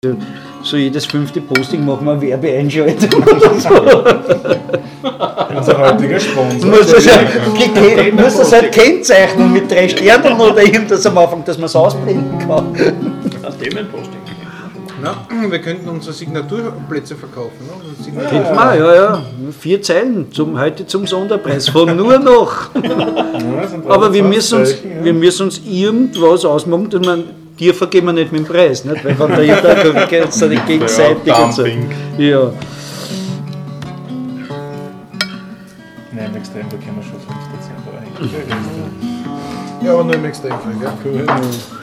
So jedes 5. Posting machen wir eine Werbeeinschaltung. Unser heutiger Sponsor. Muss das halt kennzeichnen mit 3 Sternen oder irgendwas am Anfang, dass man es ausblenden kann. Themenposting. Na, wir könnten unsere Signaturplätze verkaufen. Ne? Könnten wir, ja. 4 Zeilen, heute zum Sonderpreis, von nur noch. Aber wir müssen uns irgendwas ausmachen, dass man dir vergeben wir nicht mit dem Preis, nicht? Weil wenn da jeder geht, so nicht gegenseitig und so. Ja. Nein, im Extrem, da können wir schon 5. Dezember eigentlich. Ja, aber nur im Extremfall, gell? Cool.